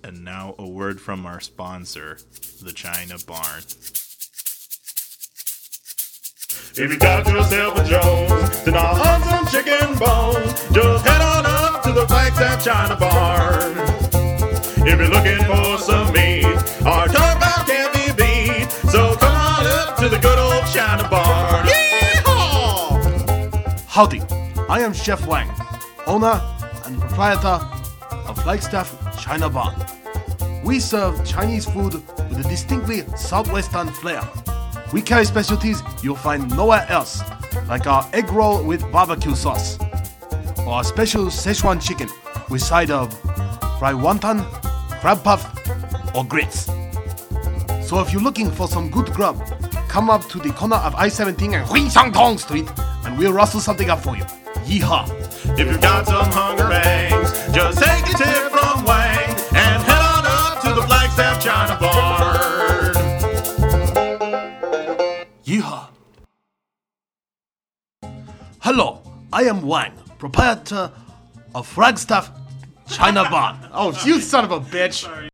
And now a word from our sponsor, the China Barn. If you got yourself a Jones, then I'll hunt some chicken bones. Just head on up to the Flagstaff China Barn. If you're looking for some meat, our turbout can't be beat. So come on up to the good old China Barn. Yeehaw! Howdy, I am Chef Wang, owner and proprietor of Flagstaff China Barn. We serve Chinese food with a distinctly southwestern flair. We carry specialties you'll find nowhere else, like our egg roll with barbecue sauce, or our special Szechuan chicken with side of fried wonton, crab puff, or grits. So if you're looking for some good grub, come up to the corner of I-17 and Huingsangtong Street, and we'll rustle something up for you. Yeehaw! If you've got some hunger bangs, just take a tip from Wang and head on up to the Flagstaff China Barn. Yeehaw! Hello, I am Wang, proprietor of Flagstaff China Barn. Oh, you son of a bitch!